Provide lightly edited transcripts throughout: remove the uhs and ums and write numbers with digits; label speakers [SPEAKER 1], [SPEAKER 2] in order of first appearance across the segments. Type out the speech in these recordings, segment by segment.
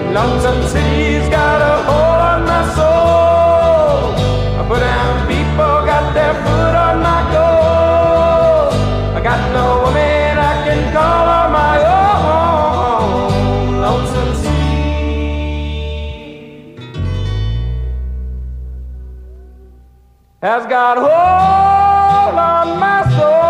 [SPEAKER 1] Lonesome City's got a hold on my soul. But them people got their foot on my goal. I got no woman I can call on my own. Lonesome City has got hold on my soul.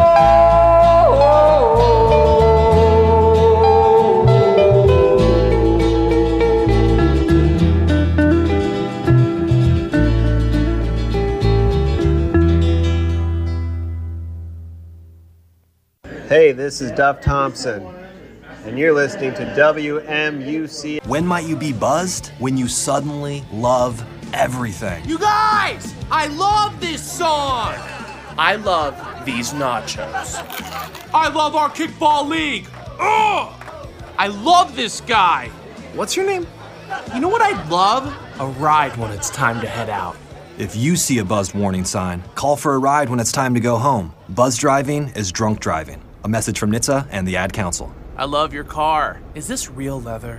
[SPEAKER 2] Hey, this is Duff Thompson, and you're listening to WMUC.
[SPEAKER 3] When might you be buzzed? When you suddenly love everything.
[SPEAKER 4] You guys, I love this song. I love these nachos. I love our kickball league. Ugh! I love this guy. What's your name? You know what I'd love? A ride when it's time to head out.
[SPEAKER 3] If you see a buzzed warning sign, call for a ride when it's time to go home. Buzz driving is drunk driving. A message from NHTSA and the Ad Council.
[SPEAKER 4] I love your car. Is this real leather?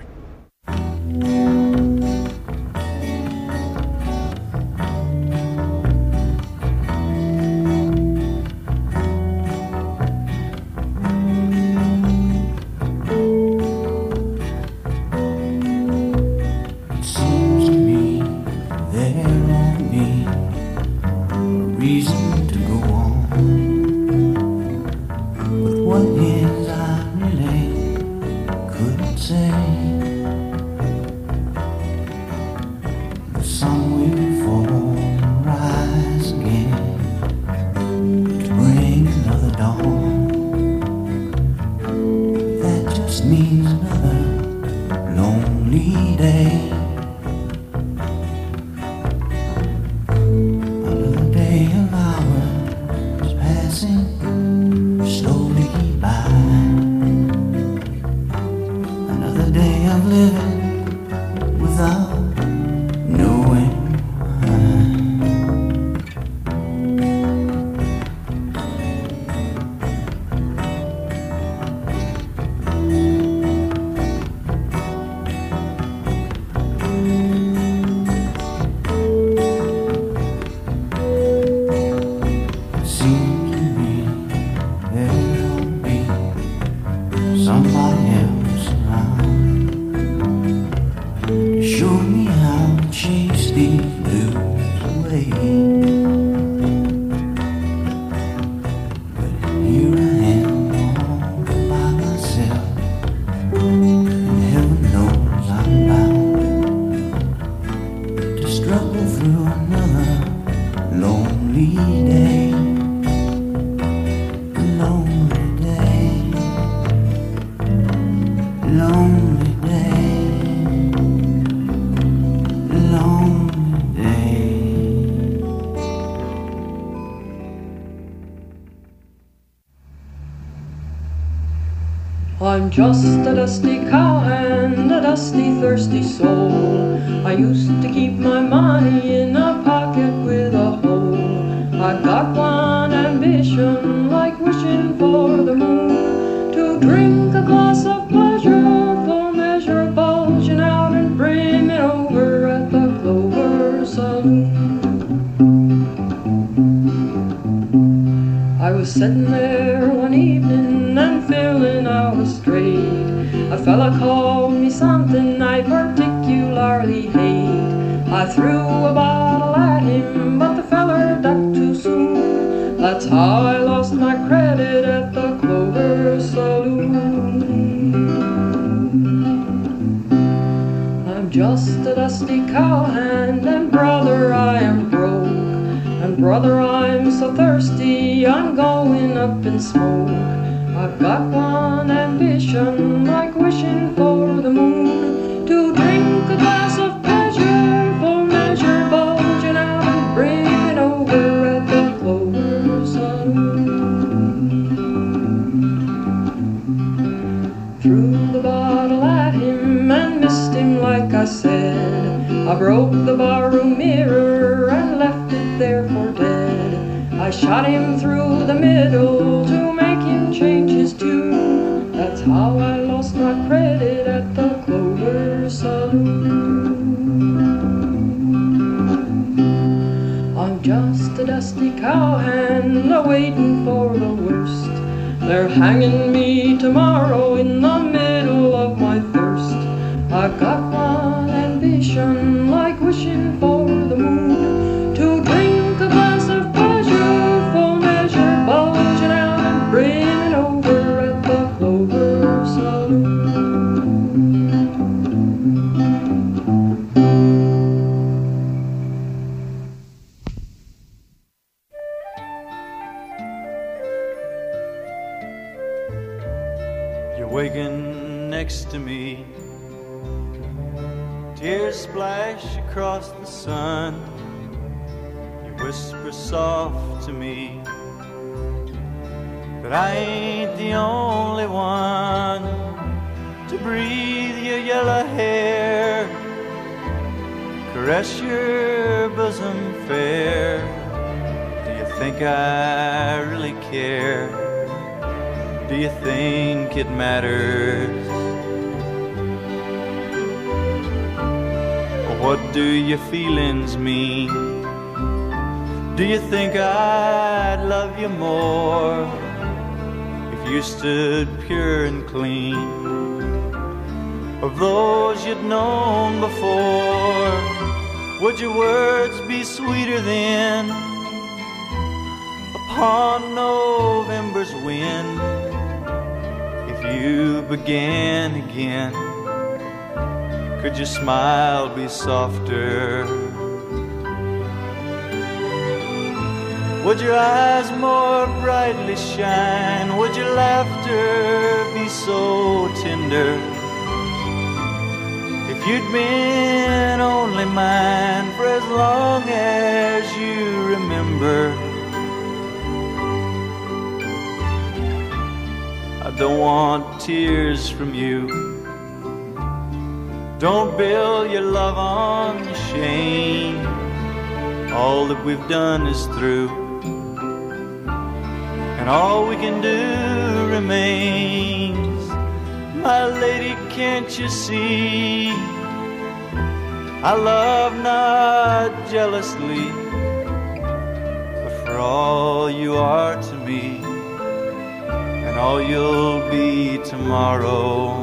[SPEAKER 5] I'm just a dusty cowhand, a dusty, thirsty soul. I used to keep my money in a pocket with a hole. I got one ambition, like wishing for the moon, to drink a glass of pleasure, full measure, bulging out and brimming over at the Clover Saloon. I was sitting there one evening and feeling out a straight. A fella called me something I particularly hate. I threw a bottle at him, but the feller ducked too soon. That's how I lost my credit at the Clover Saloon. I'm just a dusty cowhand, and brother, I am broke. And brother, I'm so thirsty, I'm going up in smoke. I've got one ambition, like wishing for the moon, to drink a glass of pleasure, full measure, bulging out and brimming over at the Clover Saloon. Threw the bottle at him and missed him like I said. I broke the barroom mirror and left it there for dead. I shot him through the middle to make him change his tune. That's how I lost my credit at the Clover Saloon. cowhand a-waiting for the worst. They're hanging me tomorrow in the middle of my thirst. I got one ambition, like wishing for the moon, to drink a glass of pleasure, full measure, bulging out and brimming over at the Clover Saloon.
[SPEAKER 6] You're waking next to me, tears splash across the sun. You whisper soft to me that I ain't the only one to breathe your yellow hair, caress your bosom fair. Do you think I really care? Do you think it matters? What do your feelings mean? Do you think I'd love you more if you stood pure and clean? Of those you'd known before, would your words be sweeter then upon November's wind? If you began again, could your smile be softer? Would your eyes more brightly shine? Would your laughter be so tender? If you'd been only mine for as long as you remember. I don't want tears from you. Don't build your love on shame. All that we've done is through, and all we can do remains. My lady, can't you see? I love not jealously, but for all you are to me, and all you'll be tomorrow.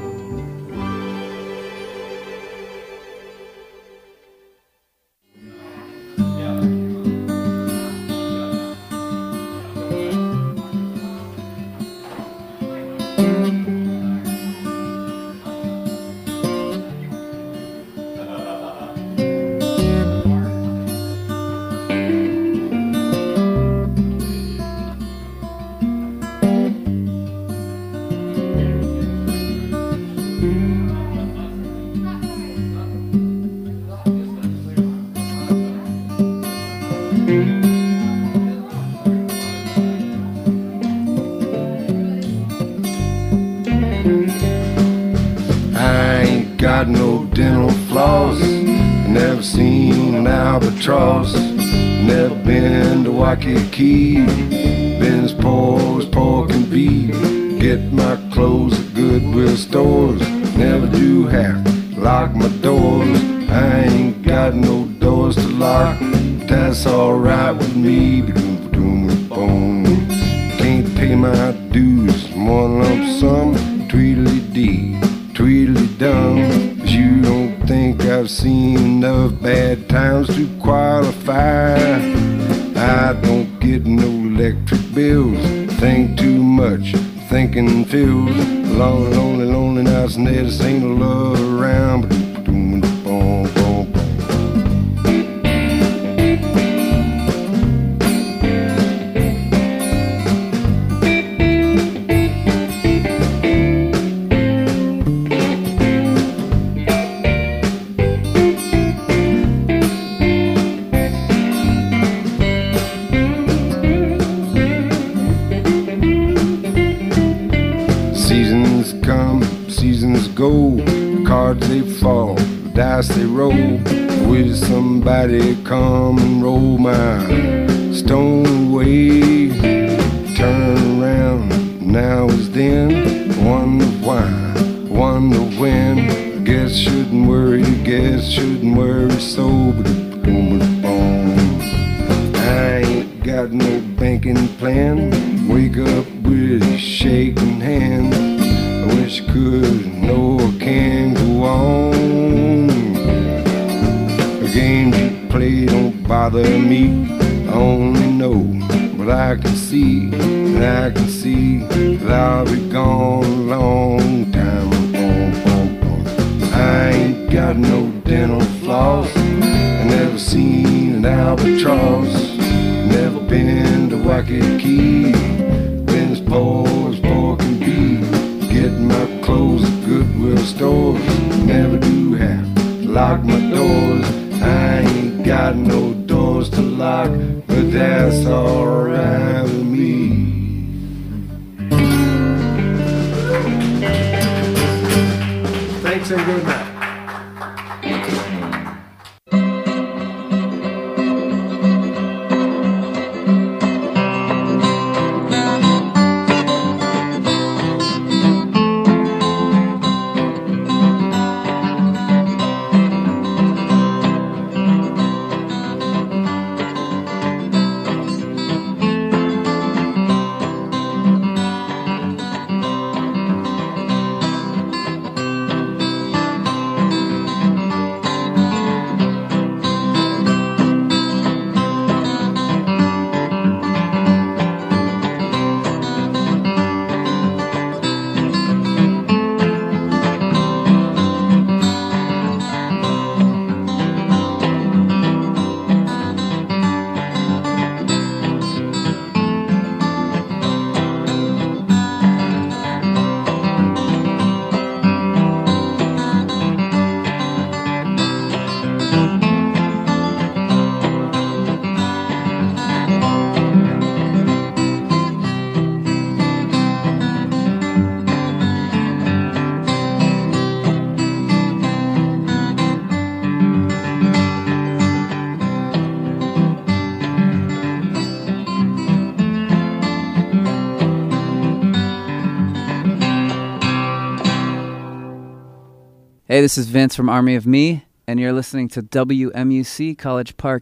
[SPEAKER 7] Got no dental floss, never seen an albatross, never been to Waikiki, been as poor can be. Get my clothes at Goodwill stores, never do have to lock my doors. I ain't got no doors to lock, but that's alright with me. Can't pay my dues, one lump sum, tweedly-dee, tweedly-dum. But you don't think I've seen enough bad times to qualify. I don't get no electric bills, think too much, thinking feels lonely, lonely, lonely nights, and there just ain't no love around. Seasons come, seasons go, cards they fall, the dice they roll. Will somebody come and roll my stone away? Turn around, now is then, wonder why, wonder when. Guess shouldn't worry, guess shouldn't worry so, but I ain't bother me. I only know what I can see, and I can see that I'll be gone a long time. I ain't got no dental floss, I never seen an albatross, never been to Waikiki, been as poor can be. Getting my clothes at Goodwill stores, never do have to lock my doors. I ain't got no doors to lock, but that's alright with me.
[SPEAKER 2] Thanks and good night.
[SPEAKER 8] Hey, this is Vince from Army of Me, and you're listening to WMUC College Park.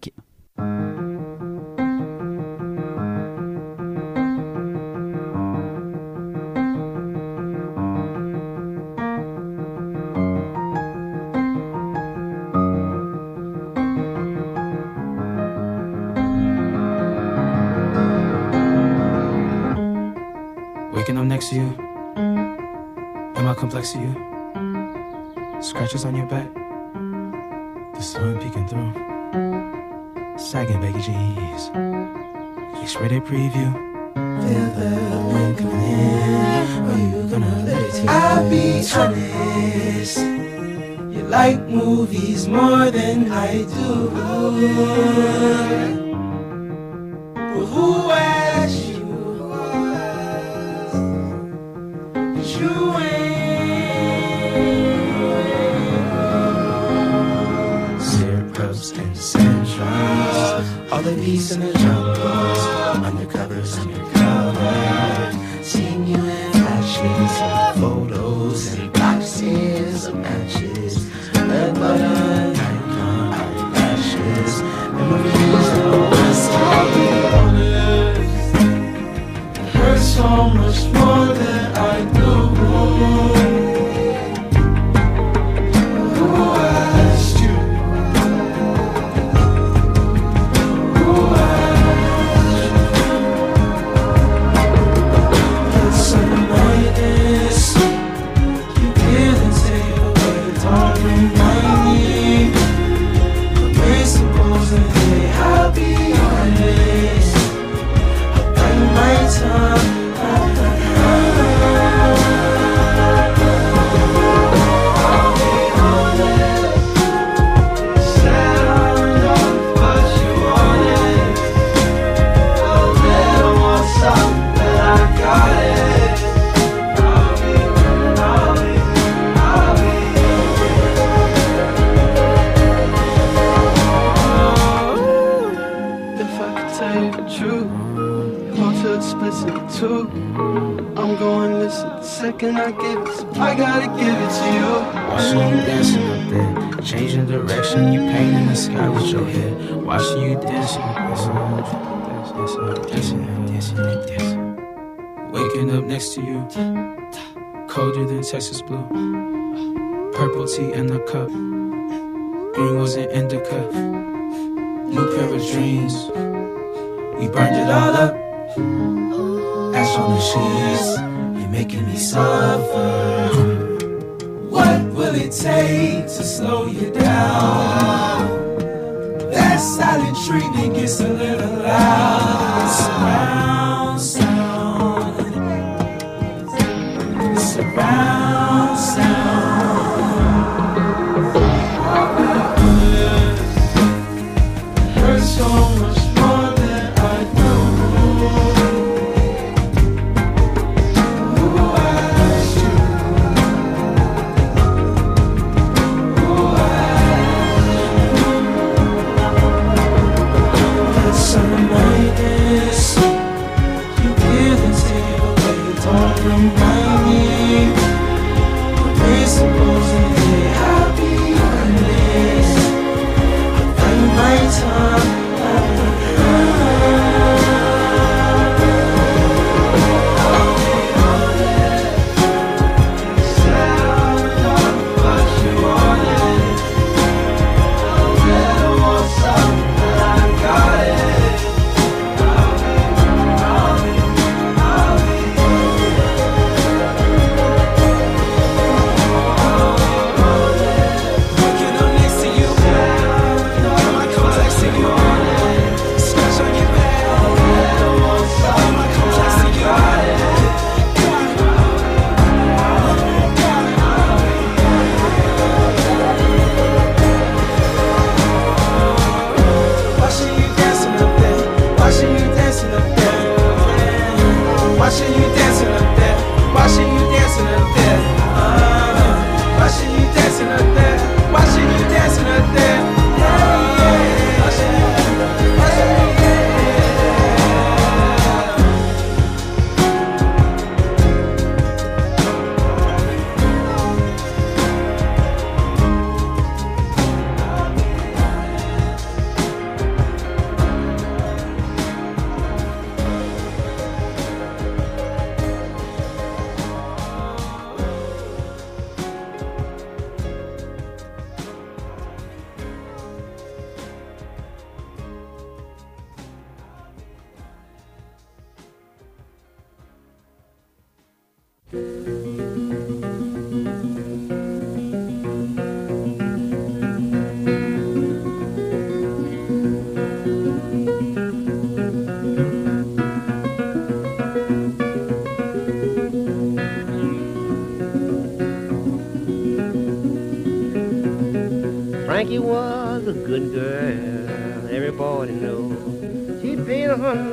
[SPEAKER 9] Waking up next to you, am I complex to you? Scratches on your back, the sun peeking through, sagging baggy jeans, X-rated preview. Feel the wind coming in, are you gonna let it take? I'll be honest, you like movies more than I do. But who asked you? You ain't syrups and centrals, all the beats in the jungles, undercovers undercover, seeing you in flashes, photos and boxes of matches, red butter, Nikon eyelashes, memories of us all the honest. It hurts so much more than I do. Who asked you? Who asked you? It's annoyingness. You give and take, but it don't remind me. But we're supposed to be happy honest. I bite my tongue. I'm going listen the second I give it, so I gotta give it to you. Watching you dancing up there, changing direction, you painting the sky with your head. Watching you dancing, dancing. Waking up next to you, colder than Texas blue. Purple tea in the cup, green was an indica. new pair of dreams. We burned it all up. Ash on the sheets, you're making me suffer. What will it take to slow you down? That silent treatment gets a little loud. Surround sound. Surround sound. Hurts so much more than I do. Who asked you? Who asked you? That summer lightness, you give and take away, don't remind me. We're supposed to be happy on this. Find my time.
[SPEAKER 10] Frankie was a good girl, everybody knows. She paid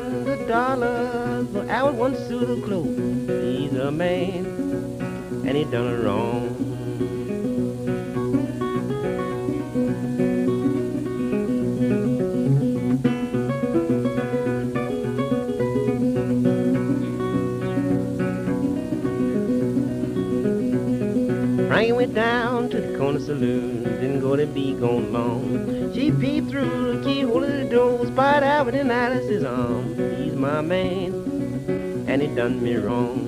[SPEAKER 10] $100 for hour one suit of clothes. He's a man, and he done her wrong. Frankie went down to the corner saloon, didn't go to be gone long. She peeped through the keyhole of the door, spied Albert in Alice's arm. He's my man, and he done me wrong.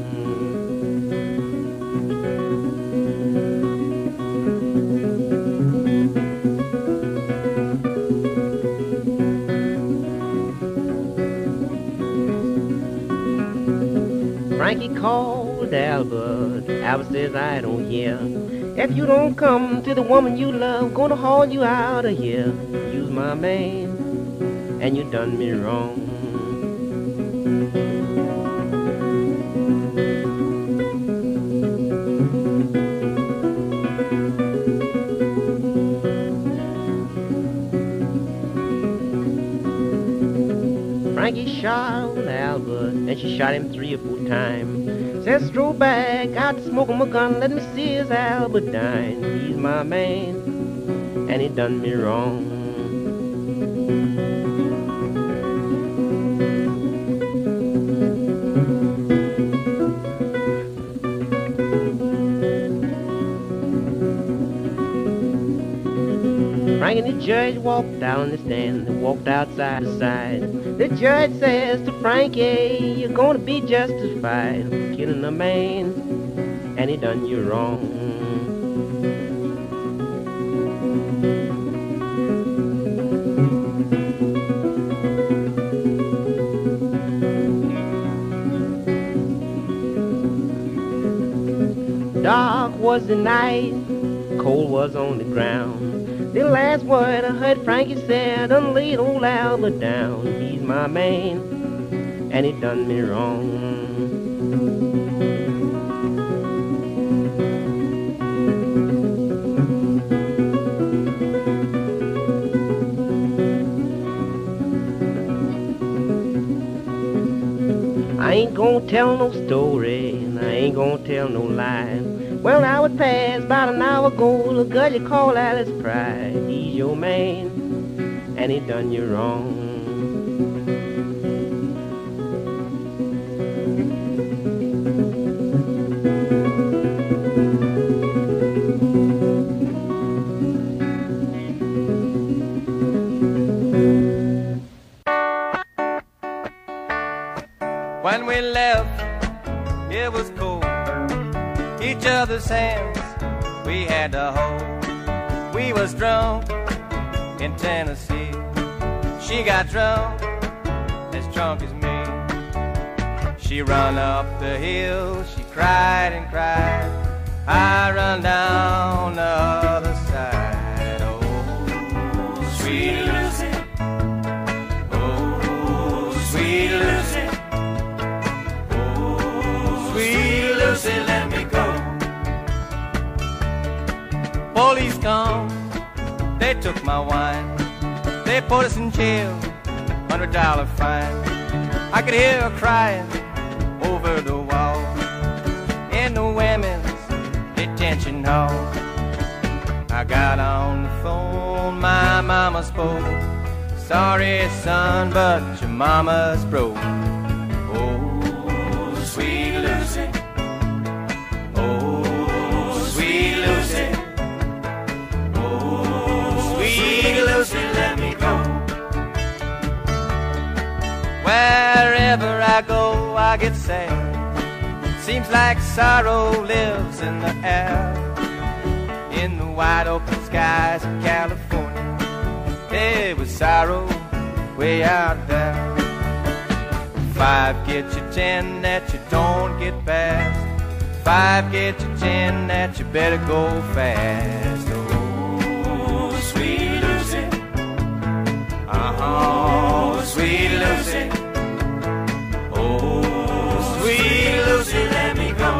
[SPEAKER 10] Frankie called Albert. Albert says, I don't hear. If you don't come to the woman you love, gonna haul you out of here. You's my man, and you done me wrong. Frankie shot Albert, and she shot him 3 or 4 times. Says, stroll back out to smoke him a gun, let me see his Albert dine. He's my man, and he done me wrong. Frank and the judge walked down the stand, they walked outside the side. The judge says to Frankie, you're gonna be justified for killing a man, and he done you wrong. was the night, cold was on the ground. The last word I heard Frankie said, done laid old Albert down. He's my man, and he done me wrong. I ain't gonna tell no story, and I ain't gonna tell no lie. Well, now it passed about an hour ago, the girl you call Alice Pride. He's your man, and he done you wrong.
[SPEAKER 11] When we left, it was cold. Each other's hands we had to hold. We was drunk in Tennessee. She got drunk as me. She run up the hill, she cried and cried. I run down the other side. Oh, sweet Lucy. Oh, sweet Lucy. Sweet Lucy, let me go. Police come, they took my wine. They put us in jail, $100 fine. I could hear her crying over the wall in the women's detention hall. I got on the phone, my mama spoke. Sorry son, but your mama's broke. Oh, sweet Lucy. Oh, sweet Lucy. Oh, sweet Lucy, let me go. Wherever I go, I get sad. Seems like sorrow lives in the air. In the wide open skies of California, there was sorrow way out there. 5 get you 10 that you don't get past. 5 get you 10 that you better go fast. Oh, sweet Lucy. Oh, sweet Lucy. Oh, sweet Lucy, let me go.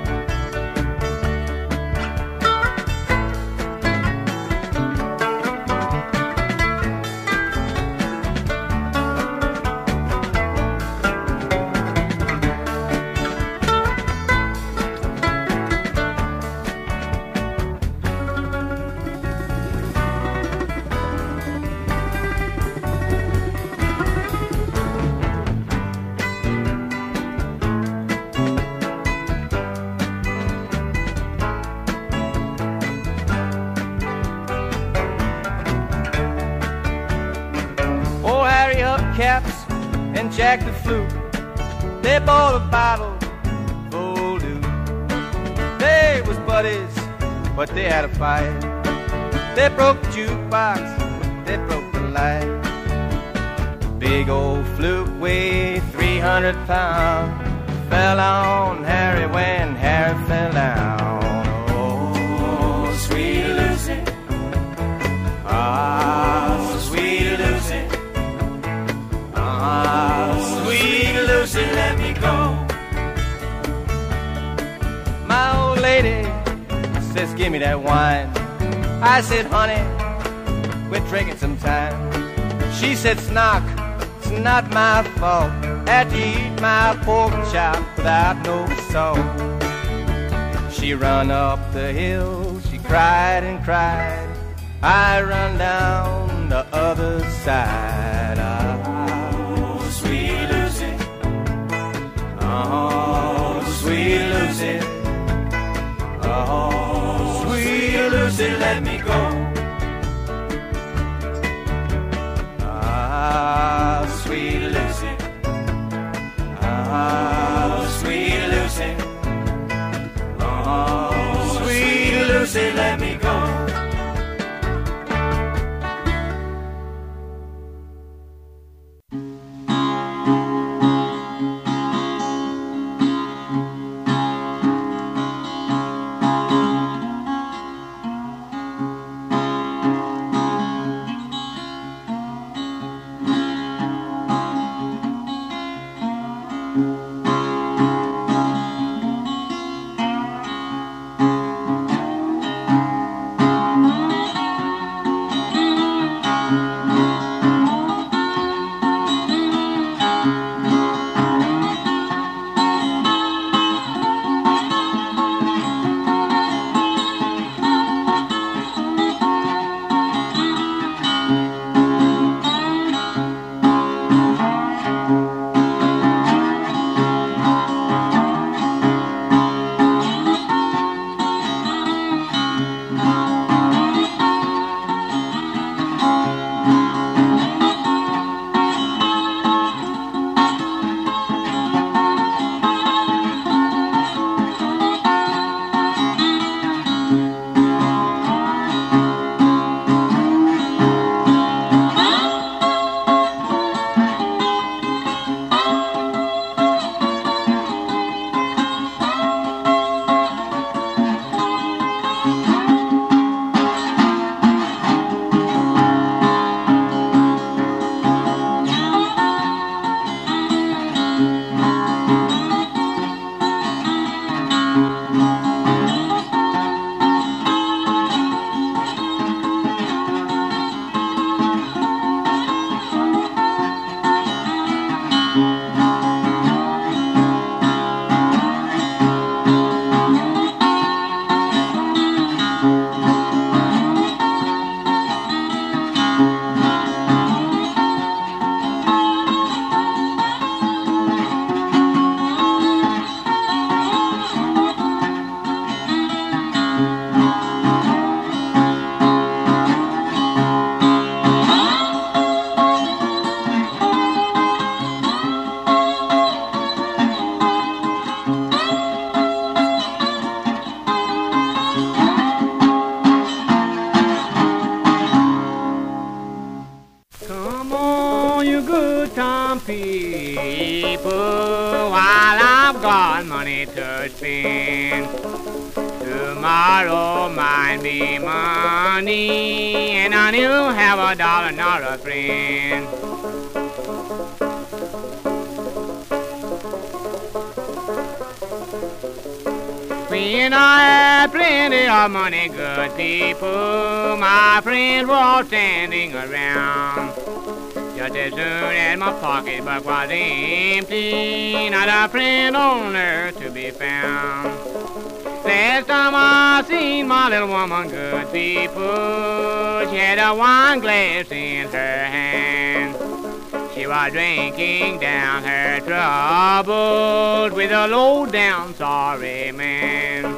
[SPEAKER 11] Caps and Jack the Flute, they bought a bottle full loot. They was buddies, but they had a fight. They broke the jukebox, they broke the light. Big old flute weighed 300 pounds, fell on Harry when Harry fell down. Oh, sweet Lucy. Ah, sweet Lucy. Ah, sweet Lucy, let me go. My old lady says, give me that wine. I said, honey, we're drinking some time. She said, Snock, it's not my fault. Had to eat my pork chop without no salt. She run up the hill, she cried and cried. I run down the other side. Sweet Lucy. Oh, sweet Lucy. Oh, sweet Lucy, let me go. Ah, sweet Lucy. Ah, sweet Lucy. Oh, sweet Lucy, let me go. people while I've got money to spend. Tomorrow might be money, and I don't have a dollar, not a friend. When I had plenty of money, good people, my friends were all standing around. Just as soon as my pocketbook was empty, not a friend on earth to be found. Last time I seen my little woman, good people, she had a wine glass in her hand. She was drinking down her troubles with a low-down sorry man.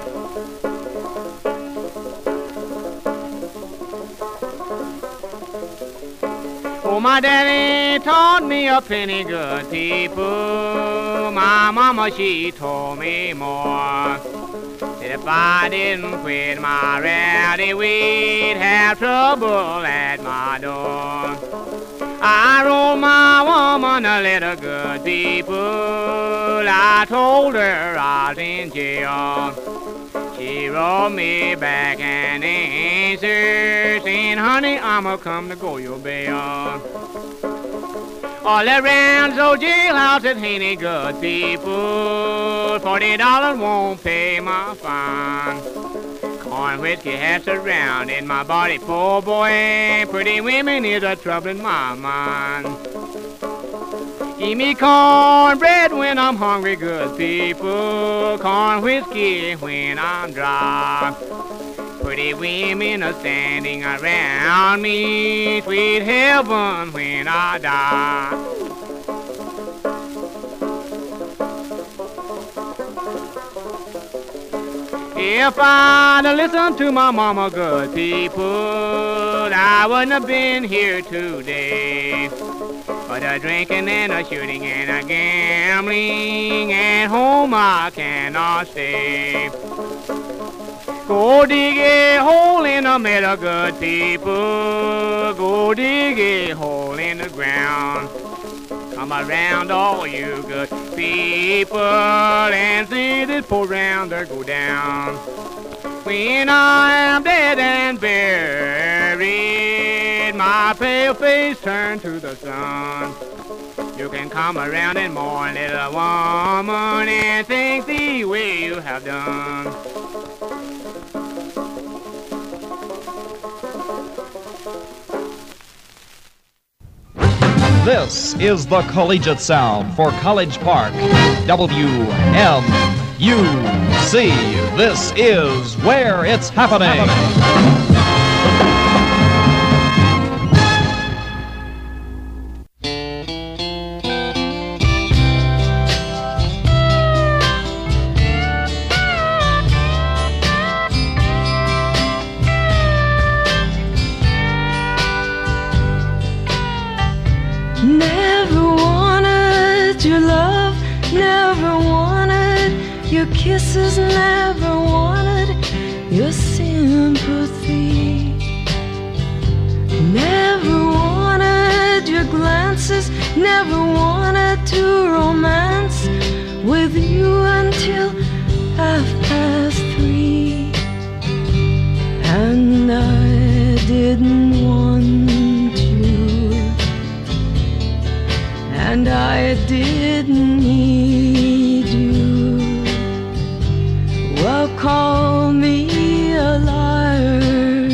[SPEAKER 11] Oh, my daddy taught me a plenty, good people. My mama, she told me more. That if I didn't quit my rowdy, we'd have trouble at my door. I wrote my woman a letter, good people. I told her I was in jail. She wrote me back an answer saying, honey, I'ma come to go your bail. All around so jailhouse it ain't any good people. $40 won't pay my fine. Corn whiskey has surrounded my body, poor boy. Pretty women is a trouble in my mind. Eat me cornbread when I'm hungry, good people. Corn whiskey when I'm dry. Pretty women are standing around me. Sweet heaven when I die. If I'd listened to my mama, good people, I wouldn't have been here today. But a drinking and a shooting and a gambling, at home I cannot stay. Go dig a hole in the middle, good people. Go dig a hole in the ground. Come around, all you good people, and see this poor rounder go down. When I am dead and buried, my pale face turn to the sun. You can come around and mourn, little woman, and think the way you have done.
[SPEAKER 12] This is the Collegiate Sound for College Park, WMUC. This is where it's happening.
[SPEAKER 5] Kisses, never wanted your sympathy. Never wanted your glances, never wanted to romance with you until 3:30. And I didn't want you, and I didn't need you. Well, call me a liar.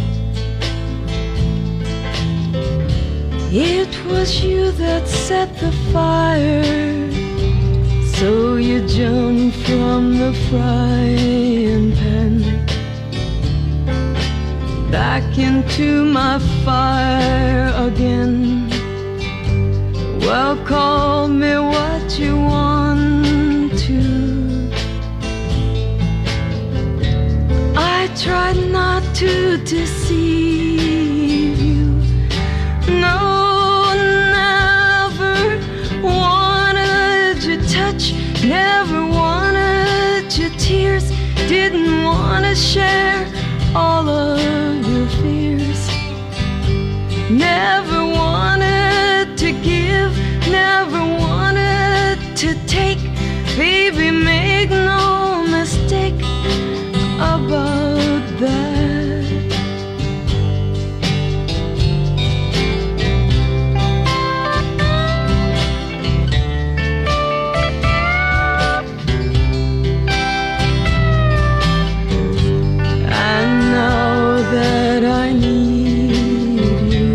[SPEAKER 5] It was you that set the fire, so you jumped from the frying pan back into my fire again. Well, call me what you want to. I tried not to deceive you. No, never wanted your touch, never wanted your tears, didn't want to share all of your fears. Never wanted to give, never Baby, make no mistake about that. And now that I need you,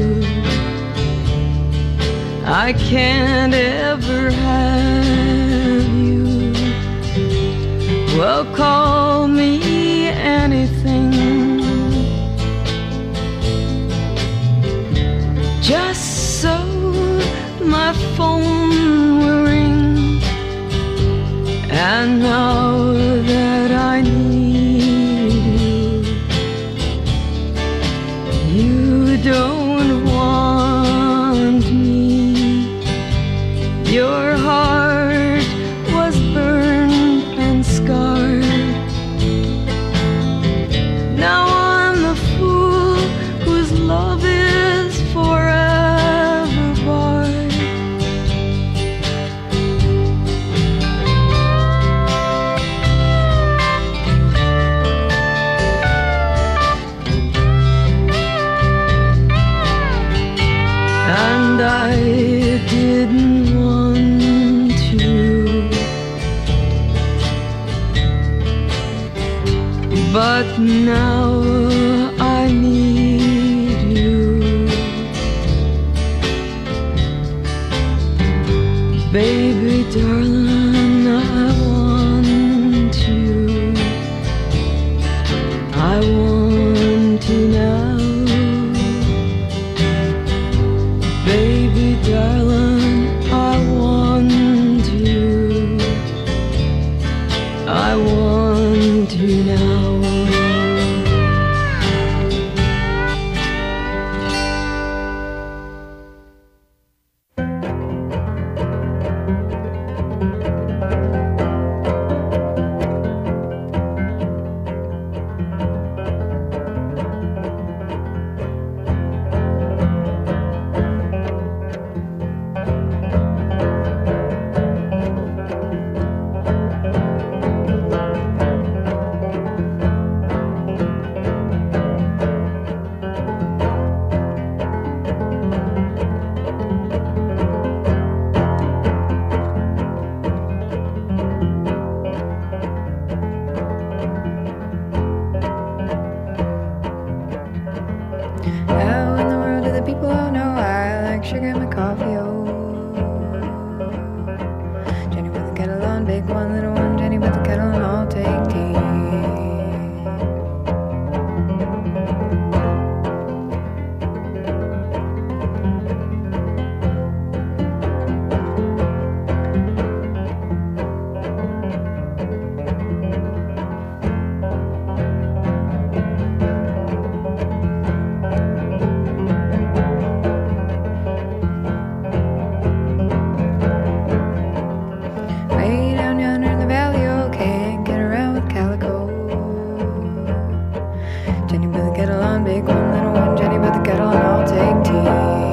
[SPEAKER 5] I can't ever have you. Well, call me anything, just so my phone will ring. And now that I need you, you don't want me. Your heart was burned and scarred. Now I'm the fool whose love is forever barred. And I didn't want to, but now I need you. Baby, darling, I want you. I want you now. Baby, darling, I want you. I want you now.
[SPEAKER 13] How in the world do the people all know I like sugar in my coffee? Oh, Jenny with the kettle on, big one, little one. Jenny with the kettle on, I'll take tea. Way down yonder in the valley, oh, can't get around with calico. Jenny with the kettle on, big one, little one. Jenny with the kettle on, I'll take tea.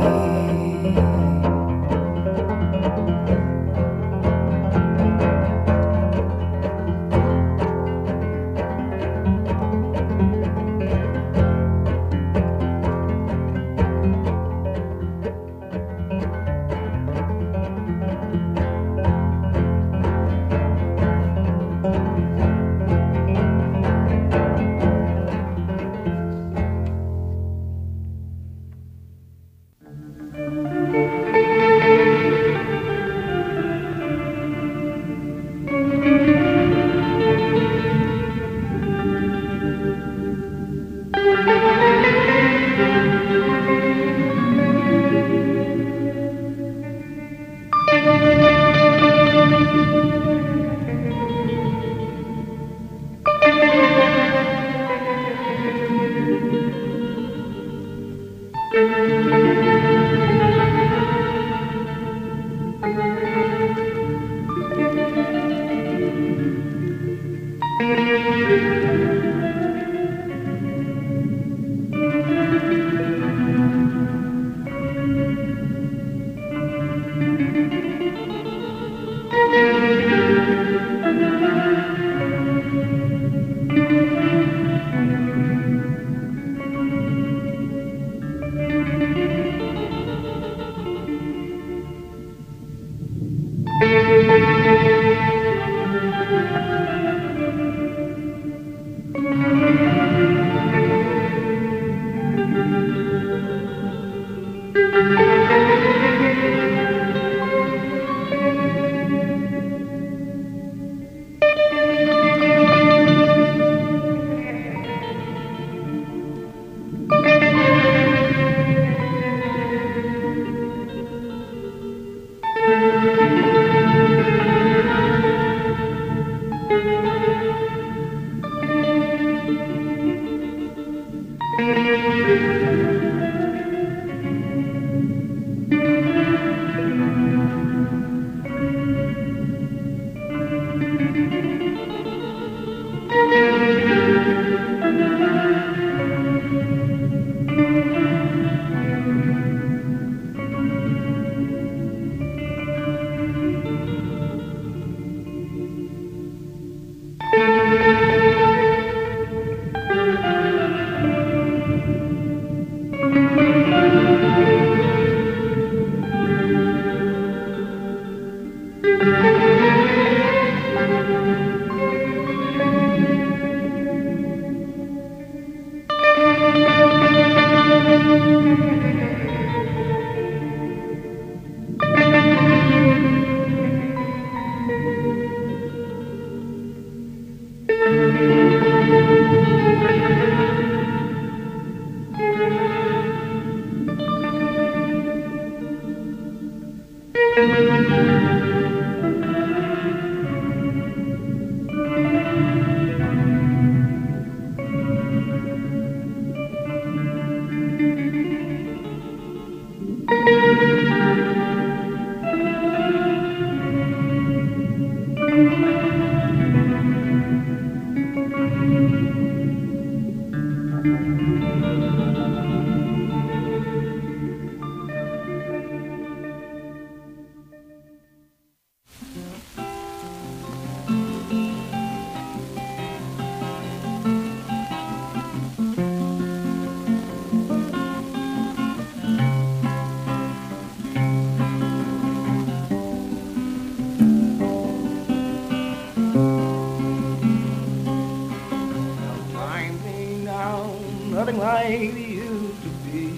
[SPEAKER 14] Nothing like they used to be.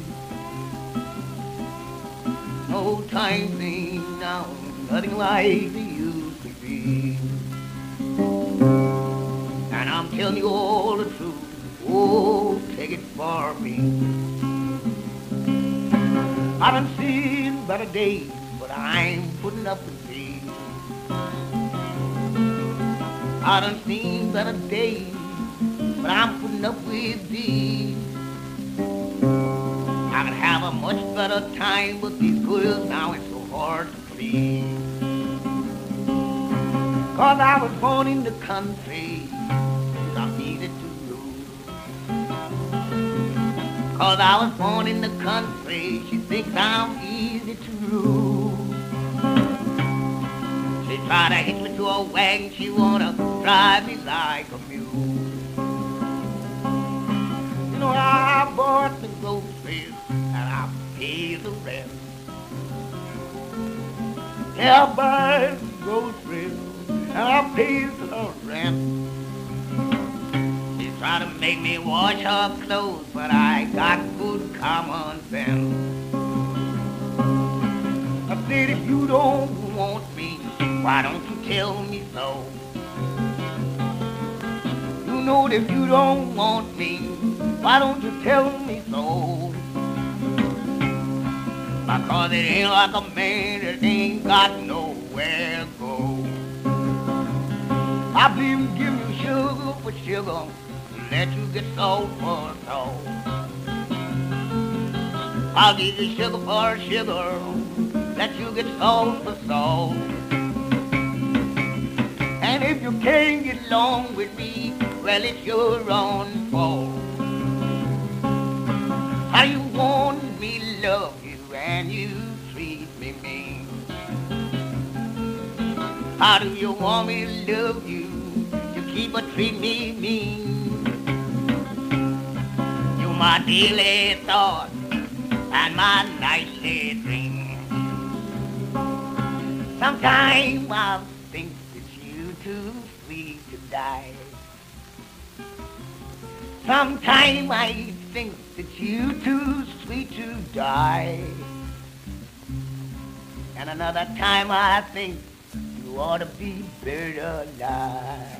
[SPEAKER 14] No time ain't now, nothing like they used to be. And I'm telling you all the truth, oh, take it for me. I done seen better days, but I'm putting up with these. I done seen better days, but I'm putting up with these. I could have a much better time, but these girls now it's so hard to please. 'Cause I was born in the country, I'm easy to lose. 'Cause I was born in the country, she thinks I'm easy to lose. She tried to hitch me to a wagon, she wanna drive me like a mule. You know, I bought the groceries and I paid the rent. Yeah, I buy the groceries and I paid the rent. She tried to make me wash her clothes, but I got good common sense. I said, if you don't want me, why don't you tell me so? You know that if you don't want me, why don't you tell me so? Because it ain't like a man that ain't got nowhere to go. I believe in giving you sugar for sugar, let you get salt for salt. I'll give you sugar for sugar, let you get salt for salt. And if you can't get along with me, well, it's your own fault. How you want me to love you and you treat me mean? How do you want me to love you? You keep on treating me mean. You my daily thought and my nightly dream. Sometimes I think that you too sweet to die. Sometimes I think that you too sweet to die. And another time I think you ought to be buried alive.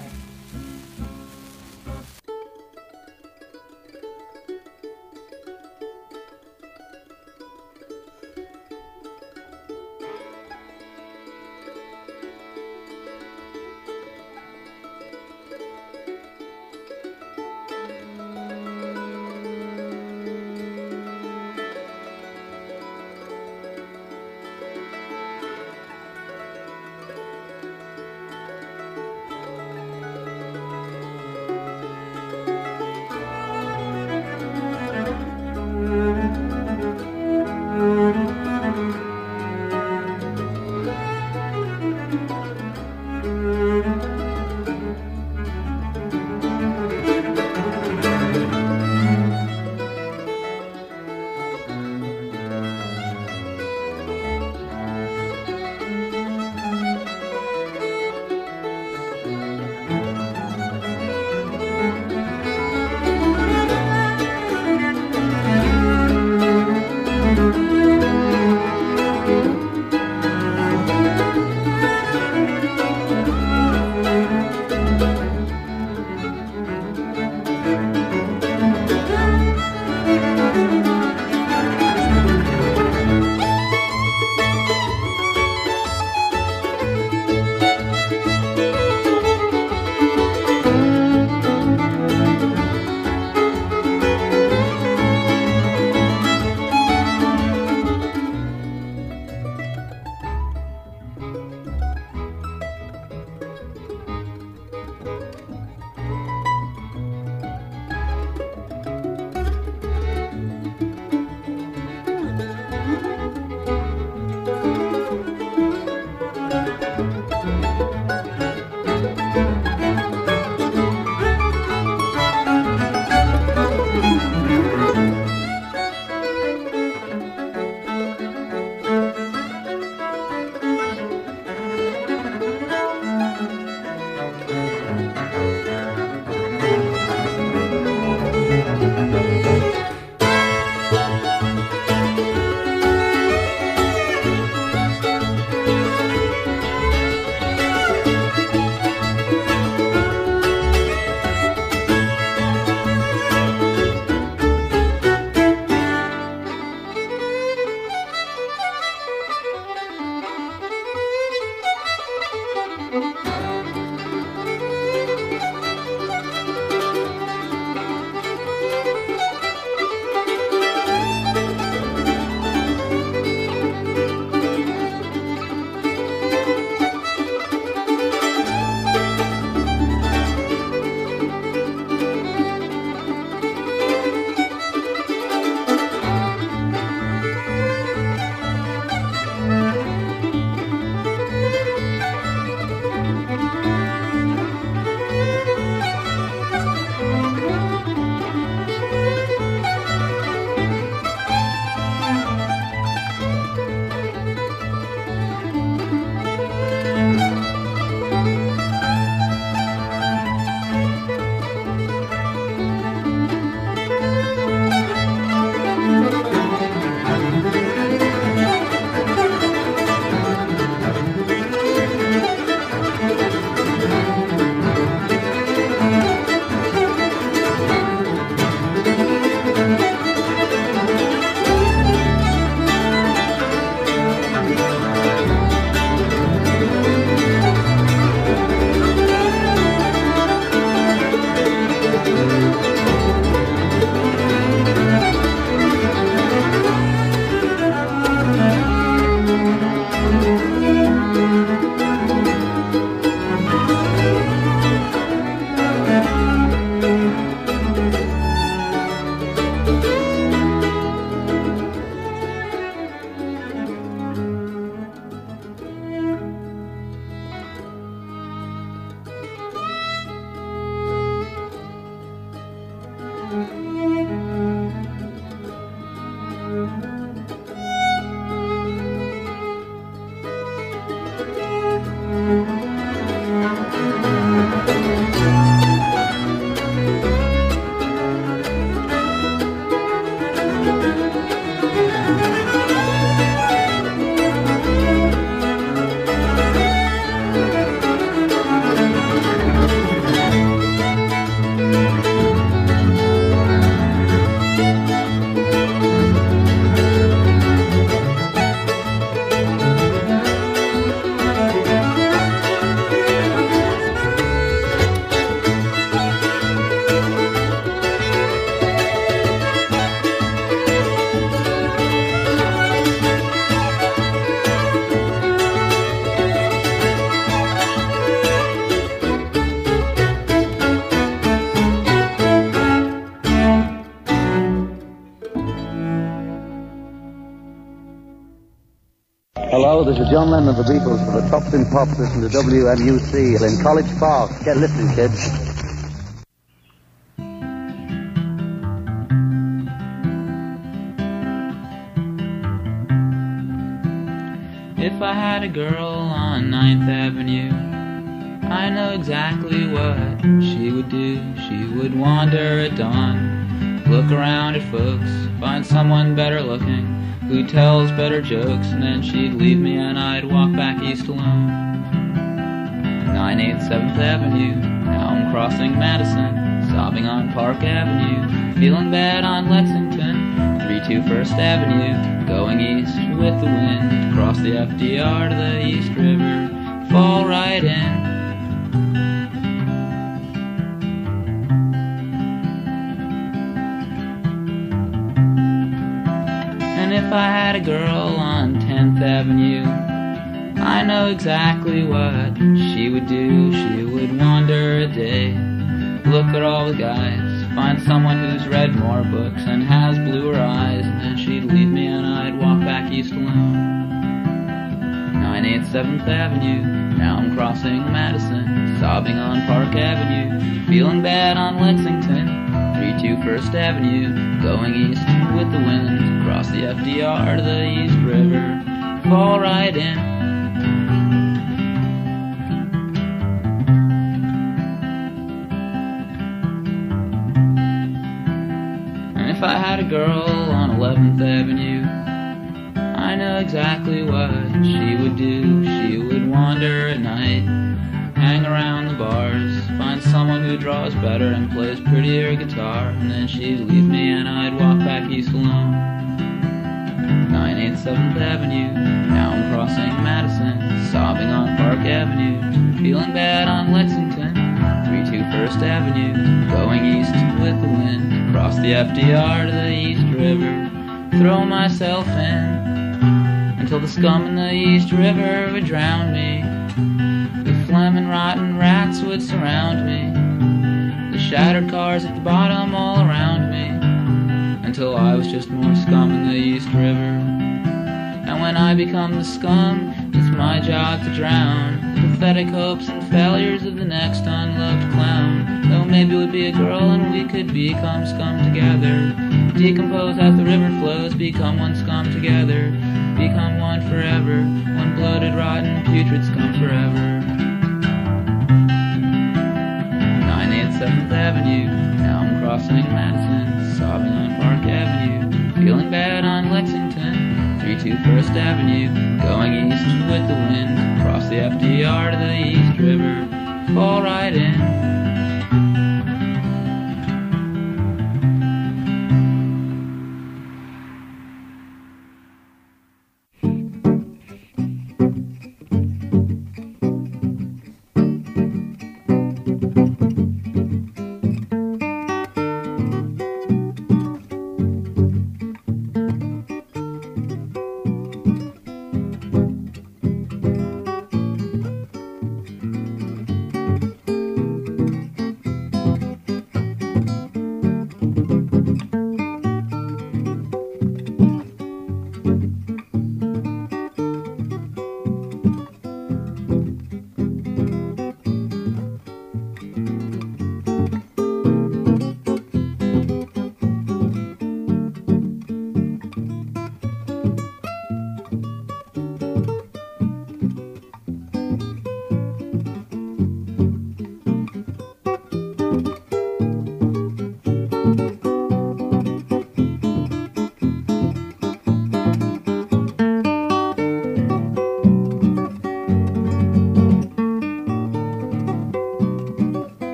[SPEAKER 15] Hello, this is John Lennon of the Beatles for the Top Spin Pops. Listen to WMUC in College Park. Get listening, kids.
[SPEAKER 16] If I had a girl on 9th Avenue, I know exactly what she would do. She would wander at dawn, look around at folks, find someone better looking, who tells better jokes, and then she'd leave me and I'd walk back east alone. 9/8 7th Avenue, now I'm crossing Madison, sobbing on Park Avenue, feeling bad on Lexington, 3-2 First Avenue, going east with the wind, cross the FDR to the East River, fall right in. If I had a girl on 10th Avenue, I know exactly what she would do. She would wander a day, look at all the guys, find someone who's read more books and has bluer eyes, and then she'd leave me and I'd walk back east alone. 9/8 7th Avenue, now I'm crossing Madison, sobbing on Park Avenue, feeling bad on Lexington, 3-2 First Avenue, going east with the wind, cross the FDR to the East River, fall right in. And if I had a girl on 11th Avenue. I know exactly what she would do. She would wander at night, hang around the bars, find someone who draws better and plays prettier guitar, and then she'd leave me and I'd walk back east alone. 987th Avenue, now I'm crossing Madison, sobbing on Park Avenue, feeling bad on Lexington. 321st Avenue, going east with the wind, cross the FDR to the East River, throw myself in until the scum in the East River would drown me. The phlegm and rotten rats would surround me, the shattered cars at the bottom all around me, until I was just more scum in the East River. And when I become the scum, it's my job to drown the pathetic hopes and failures of the next unloved clown. Though maybe we'd be a girl and we could become scum together, decompose as the river flows, become one scum together, become one forever, one bloated, rotten, putrid scum forever. 987th Avenue, now I'm crossing Madison, sobbing on Park Avenue, feeling bad on Lexington. 321st Avenue, going east with the wind, cross the FDR to the East River, fall right in.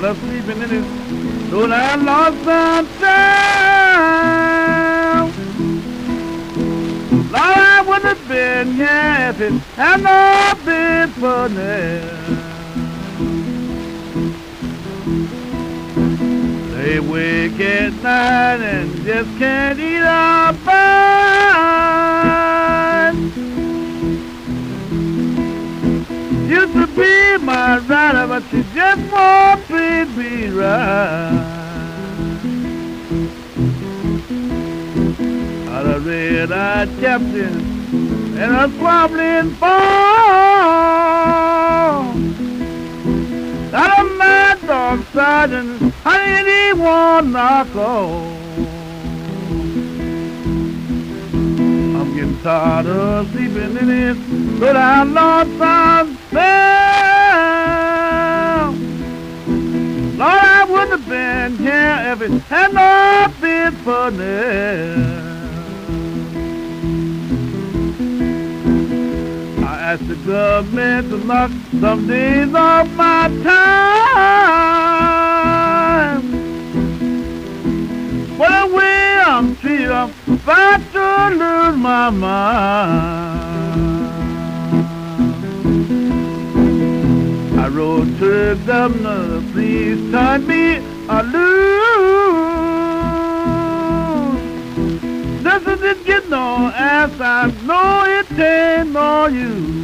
[SPEAKER 17] tired of sleeping in this low down lost sunshine. Lord, I wouldn't have been here if it had not been for them. They wake at night and just can't eat a bite. Used to be my rider, but she just won't treat me right. Got a red-eyed captain and a squabbling fall. Got a mad dog sergeant, honey, and he won't knock off. I'm getting tired of sleeping in it, but I lost some spell. Lord, I wouldn't have been here if it had not been for them. I asked the government to knock some days off my time. What a way I'm treated, I'm about to lose my mind. I wrote to the governor, please turn me loose. This isn't get no ass, I know it ain't no use.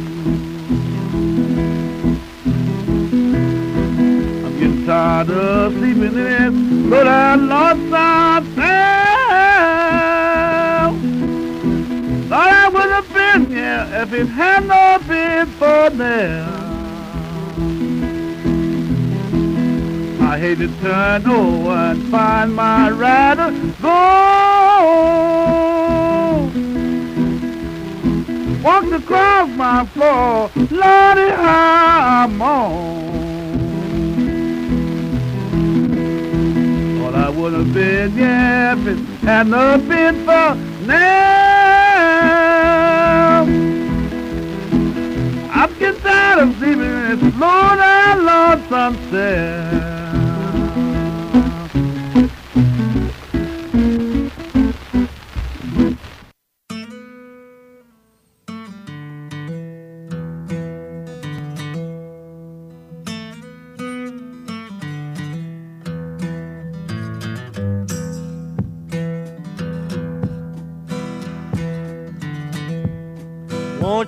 [SPEAKER 17] I'm getting tired of sleeping in it, but I lost myself. Thought I would have been here if it had not been for them. I hate to turn over and find my rider gone. Walked across my floor, Lordy, how I'm on. Thought I would have been, yeah, if it had not been for now. I'm getting tired of sleeping in this low down lost sunset.